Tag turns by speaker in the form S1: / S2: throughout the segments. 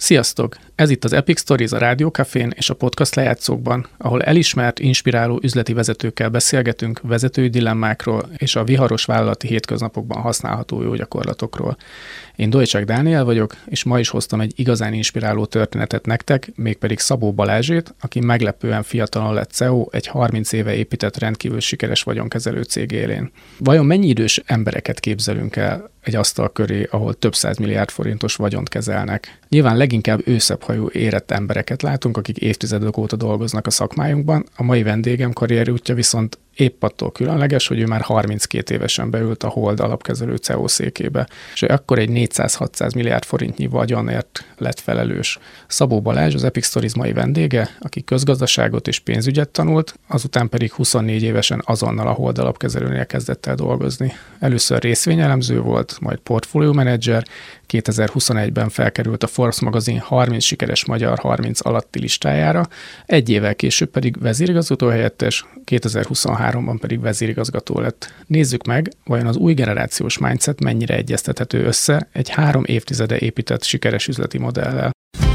S1: Sziasztok! Ez itt az Epic Stories a Rádiókafén és a podcast lejátszókban, ahol elismert, inspiráló üzleti vezetőkkel beszélgetünk vezetői dilemmákról és a viharos vállalati hétköznapokban használható jó gyakorlatokról. Én Dojcsák Dániel vagyok, és ma is hoztam egy igazán inspiráló történetet nektek, mégpedig Szabó Balázsét, aki meglepően fiatalon lett CEO egy 30 éve épített rendkívül sikeres vagyonkezelő cég élén. Vajon mennyi idős embereket képzelünk el egy asztal köré, ahol több 100 milliárd forintos vagyont kezelnek? Nyilván leginkább őszebbhajú érett embereket látunk, akik évtizedek óta dolgoznak a szakmájunkban. A mai vendégem karrierútja viszont épp attól különleges, hogy ő már 32 évesen beült a Hold alapkezelő CEO székébe, és akkor egy 400-600 milliárd forintnyi vagyonért lett felelős. Szabó Balázs, az Epic Stories mai vendége, aki közgazdaságot és pénzügyet tanult, azután pedig 24 évesen azonnal a Hold alapkezelőnél kezdett el dolgozni. Először részvényelemző volt, majd portfólió menedzser, 2021-ben felkerült a Forbes magazin 30 sikeres magyar 30 alatti listájára, egy évvel később pedig vezérigazgató helyettes, 2023-ban pedig vezérigazgató lett. Nézzük meg, vajon az új generációs mindset mennyire egyeztethető össze egy 3 évtizede épített sikeres üzleti modellel.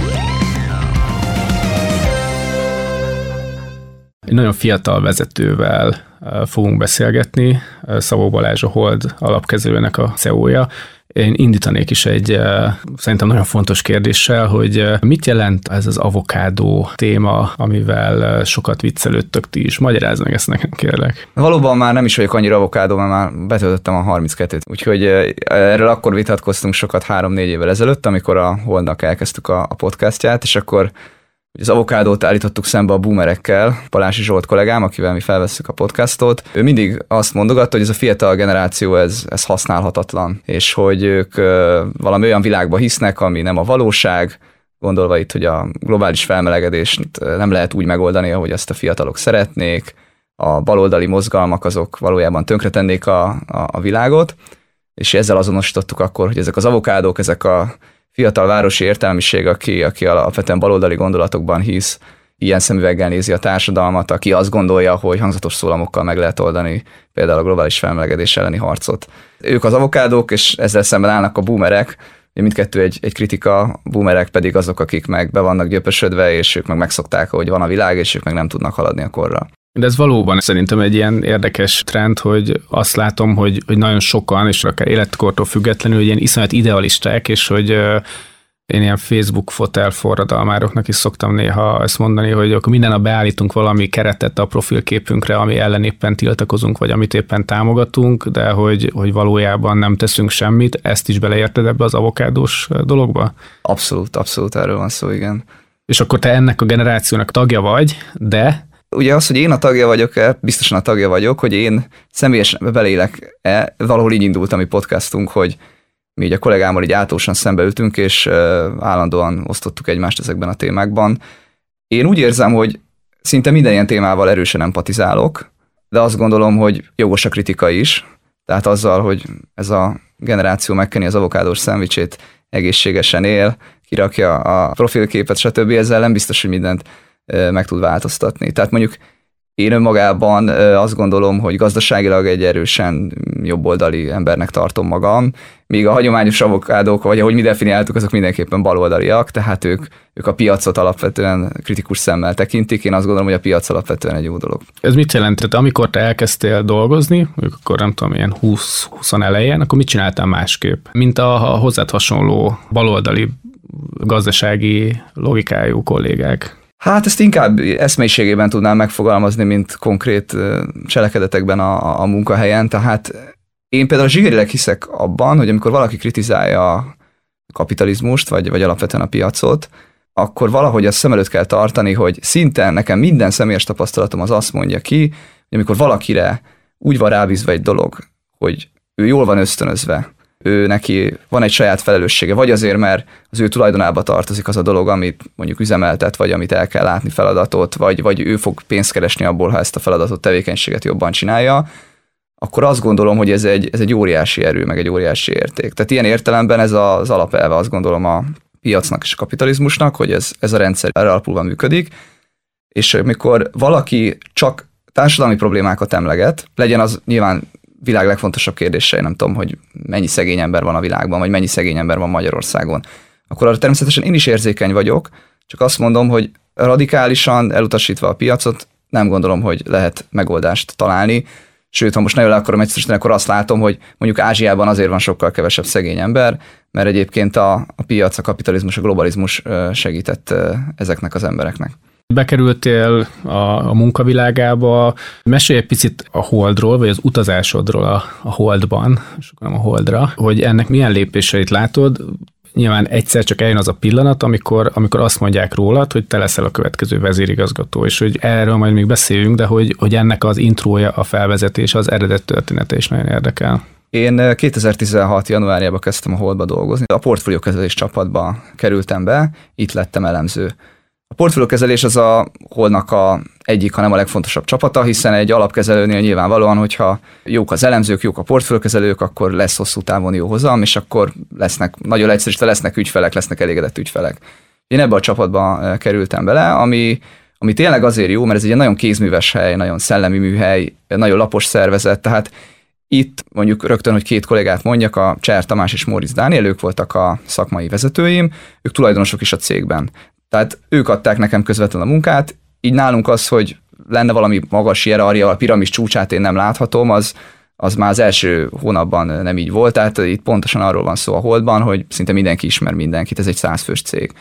S1: Egy nagyon fiatal vezetővel fogunk beszélgetni, Szabó Balázs a Hold alapkezelőnek a CEO-ja. Én indítanék is egy szerintem nagyon fontos kérdéssel, hogy mit jelent ez az avokádó téma, amivel sokat viccelődtök ti is. Magyarázd meg ezt nekem, kérlek.
S2: Valóban már nem is vagyok annyira avokádó, mert már betöltöttem a 32-t. Úgyhogy erről akkor vitatkoztunk sokat 3-4 évvel ezelőtt, amikor a Holdnak elkezdtük a podcastját, és akkor az avokádót állítottuk szembe a boomerekkel, Palási Zsolt kollégám, akivel mi felvesszük a podcastot. Ő mindig azt mondogatta, hogy ez a fiatal generáció, ez használhatatlan, és hogy ők valami olyan világba hisznek, ami nem a valóság, gondolva itt, hogy a globális felmelegedést nem lehet úgy megoldani, ahogy ezt a fiatalok szeretnék, a baloldali mozgalmak azok valójában tönkretennék a világot, és ezzel azonosítottuk akkor, hogy ezek az avokádók, ezek a fiatal városi értelmiség, aki alapvetően baloldali gondolatokban hisz, ilyen szemüveggel nézi a társadalmat, aki azt gondolja, hogy hangzatos szólamokkal meg lehet oldani például a globális felmelegedés elleni harcot. Ők az avokádók, és ezzel szemben állnak a boomerek, mindkettő egy kritika, boomerek pedig azok, akik meg be vannak gyöpösödve, és ők meg megszokták, hogy van a világ, és ők meg nem tudnak haladni a korra.
S1: De ez valóban szerintem egy ilyen érdekes trend, hogy azt látom, hogy nagyon sokan, és akár életkortól függetlenül, hogy ilyen iszonyat idealisták, és hogy én ilyen Facebook fotel forradalmároknak is szoktam néha ezt mondani, hogy akkor minden nap beállítunk valami keretet a profilképünkre, ami ellen éppen tiltakozunk, vagy amit éppen támogatunk, de hogy valójában nem teszünk semmit. Ezt is beleérted ebbe az avokádós dologba?
S2: Abszolút erről van szó, igen.
S1: És akkor te ennek a generációnak tagja vagy, de...
S2: Ugye az, hogy én a tagja vagyok-e, biztosan a tagja vagyok, hogy én személyesen beleélek-e, valahol így indult a mi podcastunk, hogy mi így a kollégámmal így általánosan szembeültünk, és állandóan osztottuk egymást ezekben a témákban. Én úgy érzem, hogy szinte minden ilyen témával erősen empatizálok, de azt gondolom, hogy jogos a kritika is. Tehát azzal, hogy ez a generáció megkeni az avokádós szendvicsét, egészségesen él, kirakja a profilképet, stb. Ezzel nem biztos, hogy mindent meg tud változtatni. Tehát mondjuk én önmagában azt gondolom, hogy gazdaságilag egy erősen jobboldali embernek tartom magam, míg a hagyományos avokádók, vagy ahogy mi definiáltuk, azok mindenképpen baloldaliak, tehát ők a piacot alapvetően kritikus szemmel tekintik. Én azt gondolom, hogy a piac alapvetően egy jó dolog.
S1: Ez mit jelent? Tehát amikor te elkezdtél dolgozni, akkor nem tudom, ilyen 20 elején, akkor mit csináltál másképp? Mint a hozzád hasonló baloldali gazdasági logikájú kollégák?
S2: Hát ezt inkább eszmélyiségében tudnám megfogalmazni, mint konkrét cselekedetekben a munkahelyen. Tehát én például zsigerileg hiszek abban, hogy amikor valaki kritizálja a kapitalizmust, vagy alapvetően a piacot, akkor valahogy azt szem előtt kell tartani, hogy szinte nekem minden személyes tapasztalatom az azt mondja ki, hogy amikor valakire úgy van rábízva egy dolog, hogy ő jól van ösztönözve, ő neki van egy saját felelőssége, vagy azért, mert az ő tulajdonába tartozik az a dolog, amit mondjuk üzemeltet, vagy amit el kell látni feladatot, vagy ő fog pénzt keresni abból, ha ezt a feladatot, tevékenységet jobban csinálja, akkor azt gondolom, hogy ez egy óriási erő, meg egy óriási érték. Tehát ilyen értelemben ez az alapelve, azt gondolom, a piacnak és a kapitalizmusnak, hogy ez a rendszer erre alapulva működik, és amikor valaki csak társadalmi problémákat emleget, legyen az nyilván világ legfontosabb kérdése, nem tudom, hogy mennyi szegény ember van a világban, vagy mennyi szegény ember van Magyarországon. akkor arra természetesen én is érzékeny vagyok, csak azt mondom, hogy radikálisan elutasítva a piacot, nem gondolom, hogy lehet megoldást találni. Sőt, ha most nagyon le akarom egyszerűsíteni, akkor azt látom, hogy mondjuk Ázsiában azért van sokkal kevesebb szegény ember, mert egyébként a piac, a kapitalizmus, a globalizmus segített ezeknek az embereknek.
S1: Bekerültél a munkavilágába. Mesélj egy picit a Holdról, vagy az utazásodról a Holdban, sokan nem a Holdra, hogy ennek milyen lépéseit látod. Nyilván egyszer csak eljön az a pillanat, amikor azt mondják rólad, hogy te leszel a következő vezérigazgató, és hogy erről majd még beszéljünk, de hogy ennek az intrója, a felvezetés, az eredet története is nagyon érdekel.
S2: Én 2016. januárjában kezdtem a Holdba dolgozni. A portfóliókezelés csapatba kerültem be, itt lettem elemző. A portfóliókezelés az a Holdnak egyik, hanem a legfontosabb csapata, hiszen egy alapkezelőnél nyilvánvalóan, hogyha jók az elemzők, jók a portfóliókezelők, akkor lesz hosszú távon jó hozam, és akkor nagyon egyszerűsítve lesznek ügyfelek, lesznek elégedett ügyfelek. Én ebbe a csapatba kerültem bele, ami tényleg azért jó, mert ez egy nagyon kézműves hely, nagyon szellemi műhely, nagyon lapos szervezet, tehát itt mondjuk rögtön, hogy két kollégát mondjak, a Cser Tamás és Móricz Dániel, ők voltak a szakmai vezetőim, ők tulajdonosok is a cégben. Tehát ők adták nekem közvetlenül a munkát, így nálunk az, hogy lenne valami magas hierarchia, a piramis csúcsát én nem láthatom, az már az első hónapban nem így volt, tehát itt pontosan arról van szó a Holdban, hogy szinte mindenki ismer mindenkit, ez egy 100 fős cég.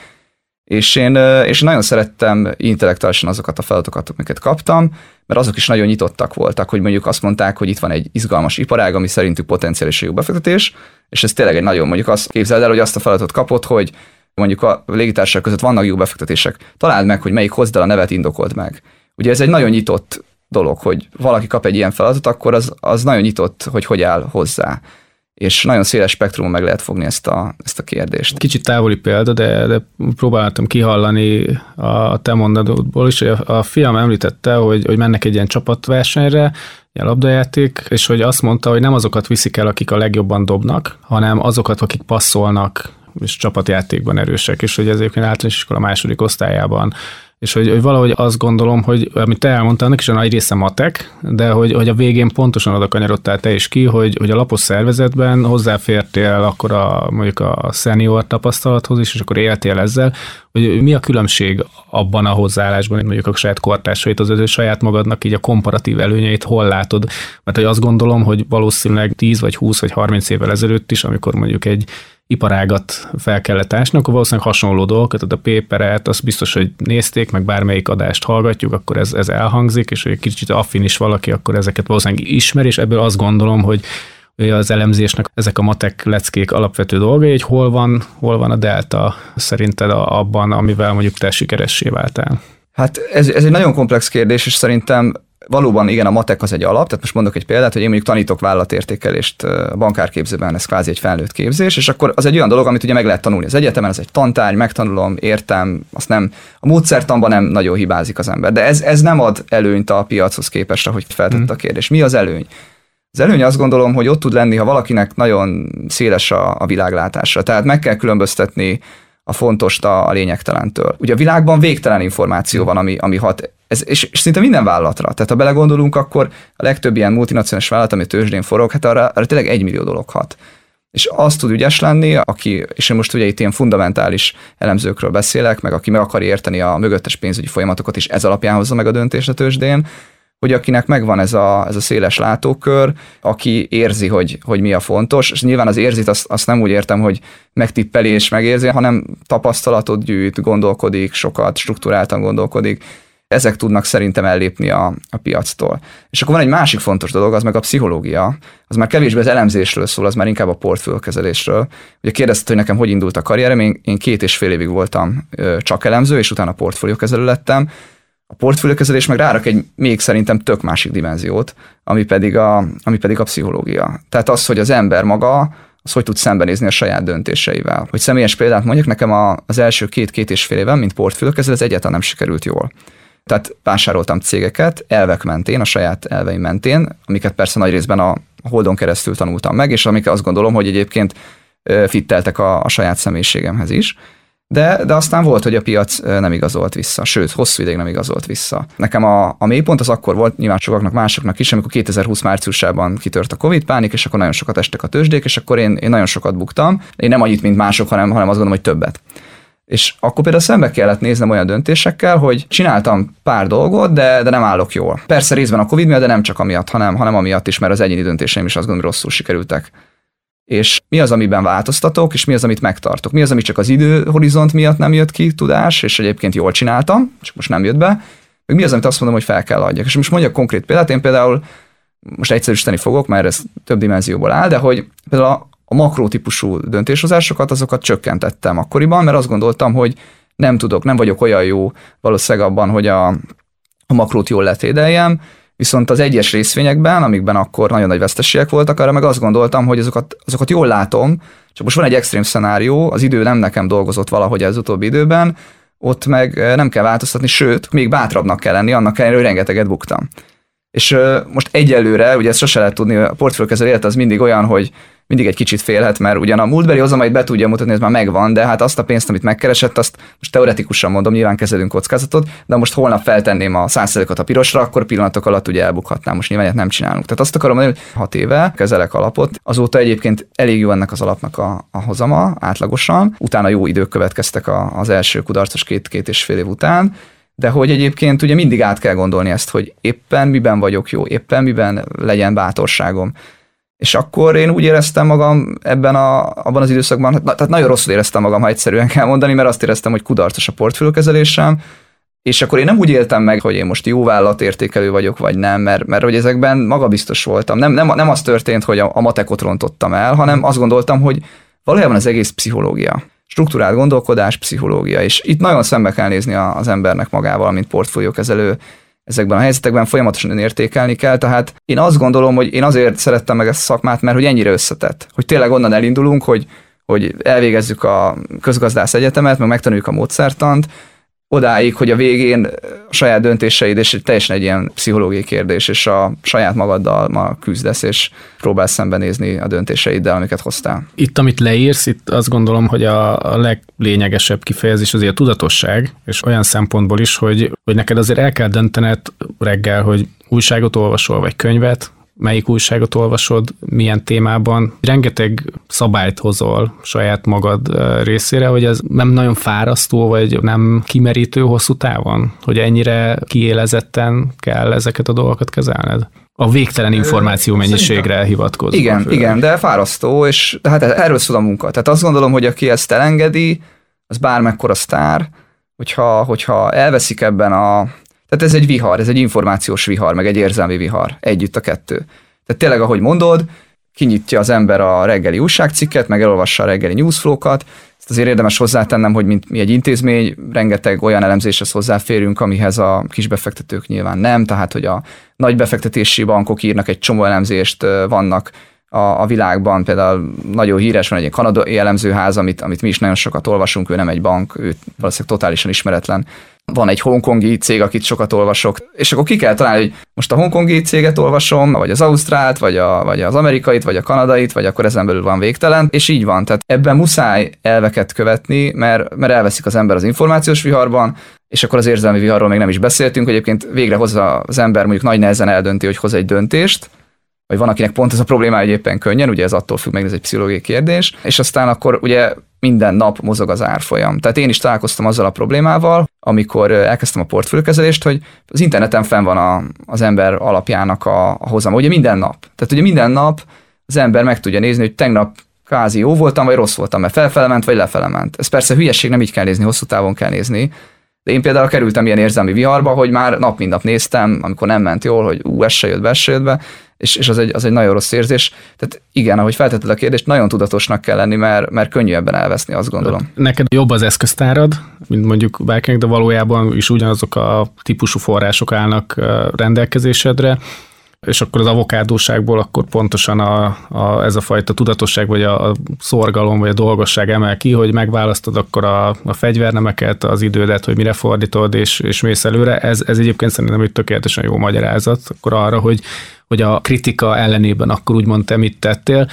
S2: És én nagyon szerettem intellektuálisan azokat a feladatokat, amiket kaptam, mert azok is nagyon nyitottak voltak, hogy mondjuk azt mondták, hogy itt van egy izgalmas iparág, ami szerintük potenciális jó befektetés, és ez tényleg egy nagyon, mondjuk azt képzeld el, hogy azt a feladatot kapod, hogy mondjuk a légitársaság között vannak jó befektetések. Találd meg, hogy melyik hozd el a nevet, indokold meg. Ugye ez egy nagyon nyitott dolog, hogy valaki kap egy ilyen feladatot, akkor az nagyon nyitott, hogy áll hozzá. És nagyon széles spektrumon meg lehet fogni ezt a kérdést.
S1: Kicsit távoli példa, de próbáltam kihallani a te mondatodból is, hogy a fiam említette, hogy mennek egy ilyen csapatversenyre, ilyen labdajáték, és hogy azt mondta, hogy nem azokat viszik el, akik a legjobban dobnak, hanem azokat, akik passzolnak, és csapatjátékban erősek, és hogy ez egyébként általános iskola második osztályában. És hogy valahogy azt gondolom, hogy amit te elmondtál, annak is a nagy része matek, de hogy a végén pontosan oda kanyarodtál te is ki, hogy a lapos szervezetben hozzáfértél akkor mondjuk a senior tapasztalathoz is, és akkor éltél ezzel, hogy mi a különbség abban a hozzáállásban, hogy mondjuk a saját kortársait, az saját magadnak így a komparatív előnyeit hol látod? Mert hogy azt gondolom, hogy valószínűleg 10 vagy 20 vagy 30 évvel ezelőtt is, amikor mondjuk egy iparágat fel kellett ásni, akkor valószínűleg hasonló dolgokat, tehát a paperet, azt biztos, hogy nézték, meg bármelyik adást hallgatjuk, akkor ez elhangzik, és hogy egy kicsit affin is valaki, akkor ezeket valószínűleg ismer, és ebből azt gondolom, hogy az elemzésnek ezek a matek leckék alapvető dolgai, hogy hol van a delta szerinted abban, amivel mondjuk te sikeressé váltál?
S2: Hát ez egy nagyon komplex kérdés, és szerintem valóban igen, a matek az egy alap, tehát most mondok egy példát, hogy én mondjuk tanítok vállalatértékelést a bankárképzőben, ez kvázi egy felnőtt képzés, és akkor az egy olyan dolog, amit ugye meg lehet tanulni az egyetemen, ez egy tantárgy, megtanulom, értem, azt nem, a módszertanban nem nagyon hibázik az ember, de ez nem ad előnyt a piachoz képest, ahogy feltette a kérdés. Mi az előny? Az előny azt gondolom, hogy ott tud lenni, ha valakinek nagyon széles a világlátása, tehát meg kell különböztetni a fontost a lényegtelentől. Ugye a világban végtelen információ van, ami hat, és szinte minden vállalatra. Tehát ha belegondolunk, akkor a legtöbb ilyen multinacionális vállalat, ami tőzsdén forog, hát arra tényleg 1 millió dolog hat. És azt tud ügyes lenni, és én most ugye itt ilyen fundamentális elemzőkről beszélek, meg aki meg akar érteni a mögöttes pénzügyi folyamatokat, és ez alapján hozza meg a döntést a tőzsdén, hogy akinek megvan ez a széles látókör, aki érzi, hogy mi a fontos, és nyilván az érzit, azt nem úgy értem, hogy megtippeli és megérzi, hanem tapasztalatot gyűjt, gondolkodik, sokat, strukturáltan gondolkodik. Ezek tudnak szerintem ellépni a piactól. És akkor van egy másik fontos dolog, az meg a pszichológia. Az már kevésbé az elemzésről szól, az már inkább a portfóliókezelésről. Ugye kérdezted, hogy nekem hogy indult a karrierem, én 2,5 évig voltam csak elemző, és utána portfóliókezelő lettem. A portfóliókezelés meg rárak egy még szerintem tök másik dimenziót, ami pedig a pszichológia. Tehát az, hogy az ember maga, az hogy tud szembenézni a saját döntéseivel. Hogy személyes példát mondjak, nekem az első 2,5 évem, mint portfóliókezelő, ez egyáltalán nem sikerült jól. Tehát vásároltam cégeket elvek mentén, a saját elveim mentén, amiket persze nagy részben a Holdon keresztül tanultam meg, és amik azt gondolom, hogy egyébként fitteltek a saját személyiségemhez is. De aztán volt, hogy a piac nem igazolt vissza, sőt, hosszú ideig nem igazolt vissza. Nekem a mélypont az akkor volt, nyilván sokaknak, másoknak is, amikor 2020 márciusában kitört a Covid pánik, és akkor nagyon sokat estek a tőzsdék, és akkor én nagyon sokat buktam. Én nem annyit, mint mások, hanem azt gondolom, hogy többet. És akkor például szembe kellett néznem olyan döntésekkel, hogy csináltam pár dolgot, de nem állok jól. Persze részben a Covid miatt, de nem csak amiatt, hanem amiatt is, mert az egyéni döntéseim is azt gondolom, hogy rosszul sikerültek. És mi az, amiben változtatok, és mi az, amit megtartok? Mi az, ami csak az időhorizont miatt nem jött ki tudás, és egyébként jól csináltam, csak most nem jött be, meg mi az, amit azt mondom, hogy fel kell adjak. És most mondjak konkrét példát, én például most egyszerűsíteni fogok, mert ez több dimenzióból áll, de hogy például a makrótípusú döntéshozásokat, azokat csökkentettem akkoriban, mert azt gondoltam, hogy nem vagyok olyan jó valószínűleg abban, hogy a makrót jól letédeljem, viszont az egyes részvényekben, amikben akkor nagyon nagy veszteségek voltak, arra meg azt gondoltam, hogy azokat jól látom, csak most van egy extrém szenárió, az idő nem nekem dolgozott valahogy az utóbbi időben, ott meg nem kell változtatni, sőt, még bátrabbnak kell lenni, annak ellenére, hogy rengeteget buktam. És most egyelőre, ugye ezt sose lehet tudni, a portfóliókezelő élet az mindig olyan, hogy mindig egy kicsit félhet, mert ugyan a múltbeli hozamait be tudja mutatni, ez már megvan, de hát azt a pénzt, amit megkeresett, azt most teoretikusan mondom, nyilván kezelünk kockázatot, de most holnap feltenném a 100%-ot a pirosra, akkor pillanatok alatt ugye elbukhatnám. Most nyilván nem csinálunk. Tehát azt akarom mondani, hogy 6 éve kezelek alapot, azóta egyébként elég jó ennek az alapnak a hozama átlagosan, utána jó idők következtek az első kudarcos 2,5 év után, de hogy egyébként ugye mindig át kell gondolni ezt, hogy éppen miben vagyok jó, éppen miben legyen bátorságom. És akkor én úgy éreztem magam abban az időszakban, tehát nagyon rosszul éreztem magam, ha egyszerűen kell mondani, mert azt éreztem, hogy kudarcos a portfóliókezelésem, és akkor én nem úgy éltem meg, hogy én most jó vállalatértékelő vagyok, vagy nem, mert hogy ezekben magabiztos voltam. Nem az történt, hogy a matekot rontottam el, hanem azt gondoltam, hogy valójában az egész pszichológia. Struktúrált gondolkodás, pszichológia, és itt nagyon szembe kell nézni az embernek magával, mint portfóliókezelő. Ezekben a helyzetekben folyamatosan értékelni kell, tehát én azt gondolom, hogy én azért szerettem meg ezt a szakmát, mert hogy ennyire összetett, hogy tényleg onnan elindulunk, hogy elvégezzük a közgazdász egyetemet, meg megtanuljuk a módszertant, odáig, hogy a végén a saját döntéseid, és teljesen egy ilyen pszichológiai kérdés, és a saját magaddal ma küzdesz, és próbálsz szembenézni a döntéseiddel, amiket hoztál.
S1: Itt, amit leírsz, itt azt gondolom, hogy a leglényegesebb kifejezés azért a tudatosság, és olyan szempontból is, hogy neked azért el kell döntened reggel, hogy újságot olvasol, vagy könyvet, melyik újságot olvasod, milyen témában. Rengeteg szabályt hozol saját magad részére, hogy ez nem nagyon fárasztó, vagy nem kimerítő hosszú távon, hogy ennyire kiélezetten kell ezeket a dolgokat kezelned. A végtelen információ mennyiségre hivatkozva.
S2: Igen, de fárasztó, és hát erről szól a munka. Tehát azt gondolom, hogy aki ezt elengedi, az bármekkora sztár, hogyha elveszik ebben tehát ez egy vihar, ez egy információs vihar, meg egy érzelmi vihar, együtt a kettő. Tehát tényleg, ahogy mondod, kinyitja az ember a reggeli újságcikket, meg elolvassa a reggeli newsflow-kat. Ezt azért érdemes hozzátennem, hogy mint mi egy intézmény, rengeteg olyan elemzéshez hozzáférünk, amihez a kisbefektetők nyilván nem, tehát hogy a nagy befektetési bankok írnak egy csomó elemzést, vannak a világban, például nagyon híres van egy kanadai elemzőház, amit mi is nagyon sokat olvasunk, ő nem egy bank, ő valószínűleg totálisan ismeretlen. Van egy hongkongi cég, akit sokat olvasok, és akkor ki kell találni, hogy most a hongkongi céget olvasom, vagy az ausztrált, vagy az amerikait, vagy a kanadait, vagy akkor ezen belül van végtelen, és így van. Tehát ebben muszáj elveket követni, mert elveszik az ember az információs viharban, és akkor az érzelmi viharról még nem is beszéltünk, hogy egyébként végre hozza az ember, mondjuk nagy nehezen eldönti, hogy hoz egy döntést, vagy van, akinek pont ez a problémája, hogy éppen könnyen, ugye ez attól függ, meg ez egy pszichológiai kérdés, és aztán akkor ugye minden nap mozog az árfolyam. Tehát én is találkoztam azzal a problémával, amikor elkezdtem a portfóliókezelést, hogy az interneten fenn van az ember alapjának a hozama, ugye minden nap. Tehát ugye minden nap az ember meg tudja nézni, hogy tegnap kvázi jó voltam, vagy rossz voltam, mert felfele ment, vagy lefele ment. Ez persze hülyeség, nem így kell nézni, hosszú távon kell nézni. De én például kerültem ilyen érzelmi viharba, hogy már nap mint nap néztem, amikor nem ment jól, hogy ez se jött be, és az egy nagyon rossz érzés. Tehát igen, ahogy feltetted a kérdést, nagyon tudatosnak kell lenni, mert könnyű ebben elveszni, azt gondolom.
S1: Neked jobb az eszköztárad, mint mondjuk bárkinek, de valójában is ugyanazok a típusú források állnak rendelkezésedre, és akkor az avokádóságból akkor pontosan ez a fajta tudatosság, vagy a szorgalom, vagy a dolgosság emel ki, hogy megválasztod akkor a fegyvernemeket, az idődet, hogy mire fordítod, és mész előre. Ez egyébként szerintem egy tökéletesen jó magyarázat akkor arra, hogy a kritika ellenében akkor úgymond te mit tettél.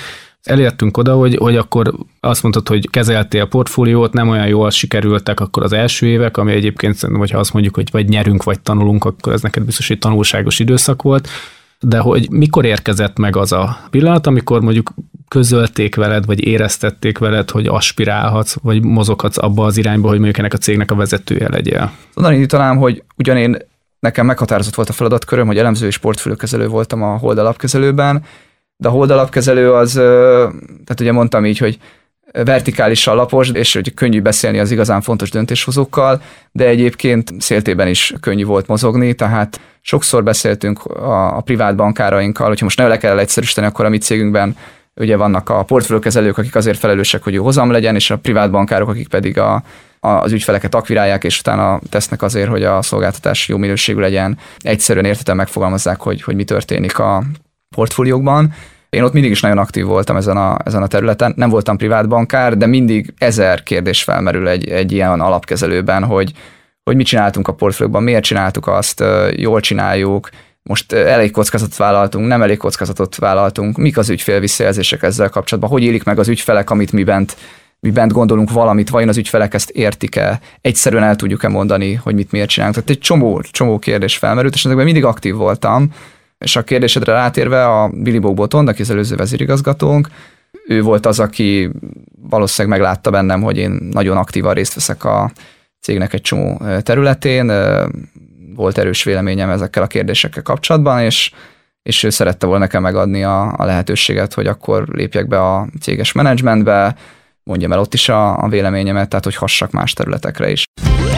S1: Elértünk oda, hogy akkor azt mondtad, hogy kezeltél a portfóliót, nem olyan jól sikerültek akkor az első évek, ami egyébként szerintem, hogyha azt mondjuk, hogy vagy nyerünk, vagy tanulunk, akkor ez neked biztos egy tanulságos időszak volt. De hogy mikor érkezett meg az a pillanat, amikor mondjuk közölték veled, vagy éreztették veled, hogy aspirálhatsz, vagy mozoghatsz abba az irányba, hogy mondjuk ennek a cégnek a vezetője legyél?
S2: Onnan indítanám, hogy nekem meghatározott volt a feladatköröm, hogy elemző és portfóliókezelő voltam a Hold alapkezelőben, de a Hold alapkezelő az, tehát ugye mondtam így, hogy vertikális alapos, és hogy könnyű beszélni az igazán fontos döntéshozókkal, de egyébként széltében is könnyű volt mozogni, tehát sokszor beszéltünk a privát bankárainkkal, hogyha most ne le kell egyszerűsíteni, akkor a mi cégünkben ugye vannak a portfóliókezelők, akik azért felelősek, hogy jó hozam legyen, és a privát bankárok, akik pedig az ügyfeleket akvirálják, és utána tesznek azért, hogy a szolgáltatás jó minőségű legyen. Egyszerűen érthetően megfogalmazzák, hogy mi történik a portfóliókban. Én ott mindig is nagyon aktív voltam ezen a területen. Nem voltam privát bankár, de mindig 1000 kérdés felmerül egy ilyen alapkezelőben, hogy mit csináltunk a portfóliókban, miért csináltuk azt, jól csináljuk, most elég kockázatot vállaltunk, nem elég kockázatot vállaltunk, mik az ügyfél visszajelzések ezzel kapcsolatban, hogy élik meg az ügyfelek, amit mi bent gondolunk valamit, vajon az ügyfelek ezt értik-e, egyszerűen el tudjuk-e mondani, hogy miért csinálunk. Tehát egy csomó kérdés felmerült, és ezekben mindig aktív voltam. És a kérdésedre rátérve a Billy Bogbotond, aki az előző vezérigazgatónk, ő volt az, aki valószínűleg meglátta bennem, hogy én nagyon aktívan részt veszek a cégnek egy csomó területén, volt erős véleményem ezekkel a kérdésekkel kapcsolatban, és ő szerette volna nekem megadni a lehetőséget, hogy akkor lépjek be a céges menedzsmentbe, mondjam el ott is a véleményemet, tehát hogy hassak más területekre is.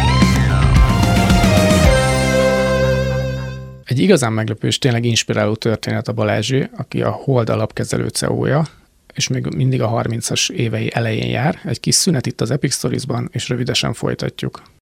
S1: Egy igazán meglepő és tényleg inspiráló történet a Balázsé, aki a Hold alapkezelő CEO-ja, és még mindig a 30-as évei elején jár. Egy kis szünet itt az Epic Stories-ban, és rövidesen folytatjuk.